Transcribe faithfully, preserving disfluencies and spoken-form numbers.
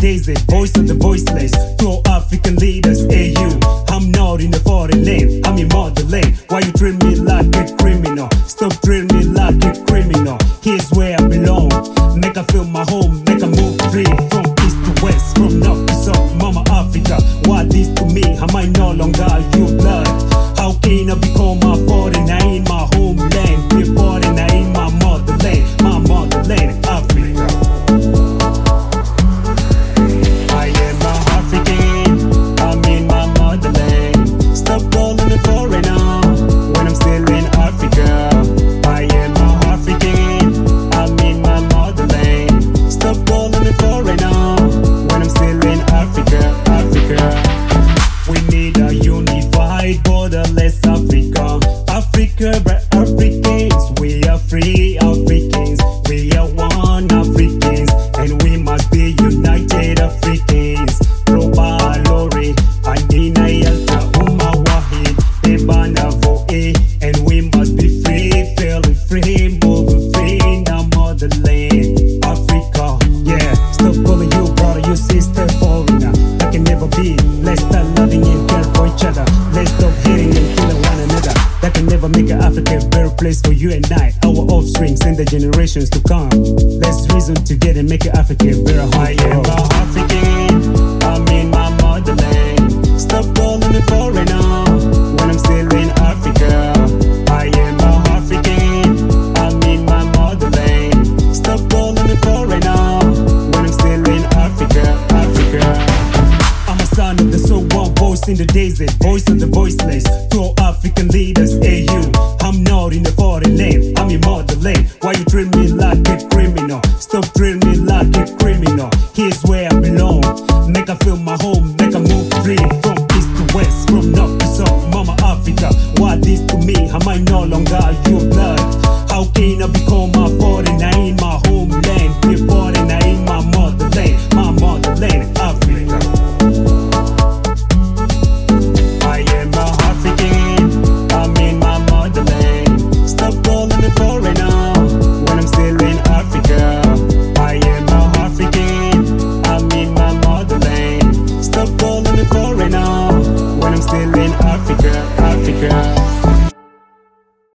daisy, voice of the voiceless. To all African leaders, A U. I'm not in the foreign land, I'm in motherland. Why you treat me like a criminal? Stop treating me like a criminal. Here's where I belong. Make I feel my home, make I move free. From east to west, from north to south, Mama Africa. Why this to me? Am I no longer your blood? How can I become a foreigner in my homeland? Be a foreigner in my motherland, my motherland, Africa. I am a African, I'm in my motherland. Stop calling me foreigner when I'm still in Africa. I am a African, I'm in my motherland. Stop calling me foreigner when I'm still in Africa, Africa. We need a unified, borderless Africa. Africa, but Africans, we are free Africans. We are one Africans, and we must be united Africans. Roba Lori, Anina Yalta, Uma Wahid, Ebana Voe, and we must be free, feeling free, moving free in our motherland. Africa, yeah, stop calling you brother, you sister, foreigner. That can never be. Let's start loving and care for each other. Let's stop hating and killing one another. That can never make Africa a better place for you and I, our offspring, and the generations to come. Let's reason together and make Africa a better home. I am a African, I'm in my motherland. Stop calling me foreigner when I'm still in Africa. I am a African, I'm in my motherland. Stop calling me foreigner when I'm still in Africa, Africa. I'm a son of the soul, one voice in the daisy, voice of the voiceless. To all African leaders, A U. I'm not in the foreign land, I'm in motherland. Why you treat me like a criminal? Stop treating me like a criminal. Here's where I belong. Make I feel my home, make I move free. From east to west, from north to south, Mama Africa. Why this to me? Am I no longer your blood? How can I become a foreigner in my homeland? Be a foreigner in my motherland, my motherland, Africa. I am a African, I'm in my motherland. Stop calling me foreigner when I'm still in Africa. I am a African, I'm in my motherland. Stop calling me foreigner when I'm still in